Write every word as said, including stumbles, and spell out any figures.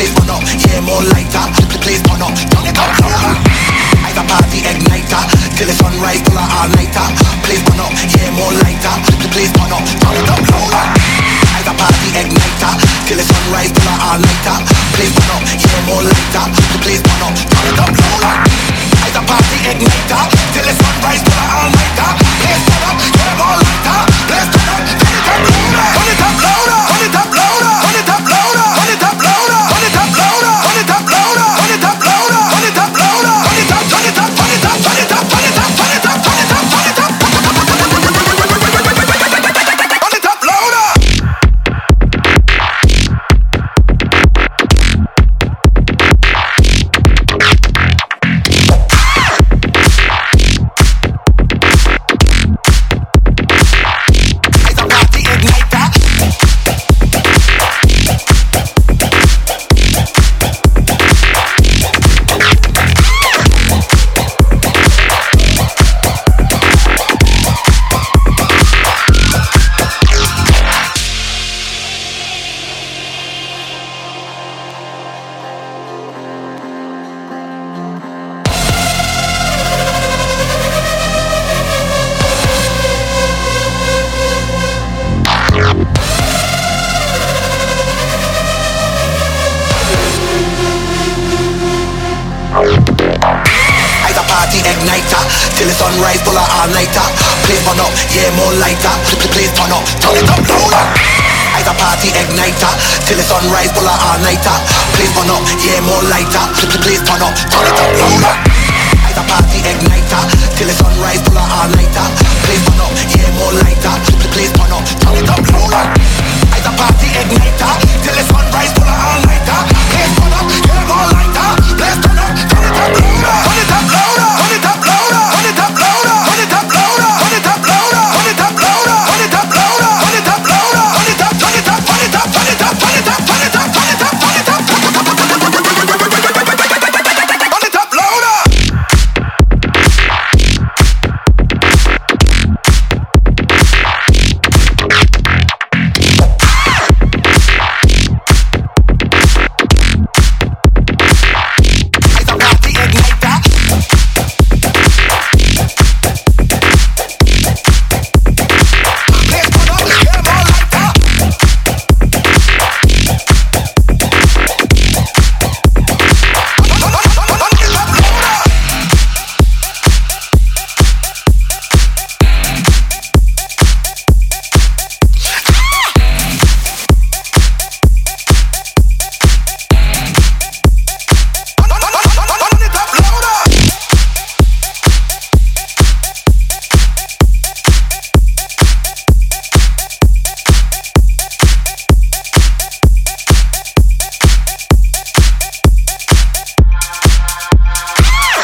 please burn up, yeah, more lighter. Please burn up, turn it up louder. I've a party igniter till the sunrise, pull a all-nighter. Please burn up, yeah, more lighter. Please burn up, turn it up louder. I've a party igniter till the sunrise, pull a all-nighter. Please burn up, yeah, more lighter. Please burn up, turn it up louder. I've a party igniter till the sunrise, pull a all-nighter. Please burn up, yeah, more lighter. Please turn up, turn it up louder. Turn it up louder. Turn it up louder. Turn it up louder. Turn it up louder. Turn it up louder. Turn it up louder. Turn it up louder. Turn it up louder. Turn it up. Turn it up. Turn it up. Turn it up. Turn it up. Turn it up. Turn it up. Turn it up. Turn it up louder. Igniter till the sunrise, pull a all-nighter. Please burn up, yeah, more lighter. Please turn up, turn it up louder. I've a party igniter till the sunrise, pull a all-nighter. Please burn up, yeah, more lighter. Please turn up, turn it up louder. I've a party igniter till the sunrise, pull a all-nighter. Please burn up, yeah, more lighter. Please turn up, turn it up louder.